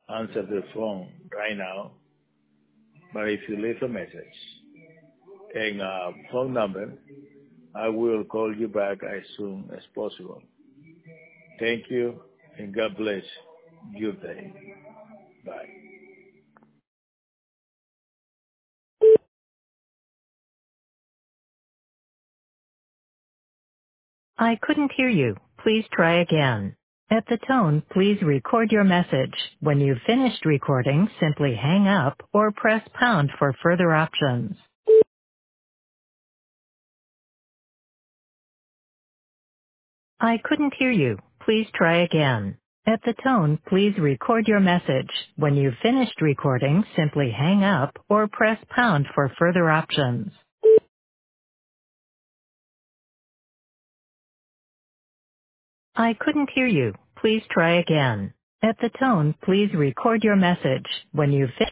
answer the phone right now, but if you leave a message and a phone number, I will call you back as soon as possible. Thank you, and God bless your day. Bye. I couldn't hear you. Please try again. At the tone, please record your message. When you've finished recording, simply hang up or press pound for further options. I couldn't hear you. Please try again. At the tone, please record your message. When you've finished recording, simply hang up or press pound for further options. I couldn't hear you. Please try again. At the tone, please record your message. When you've finished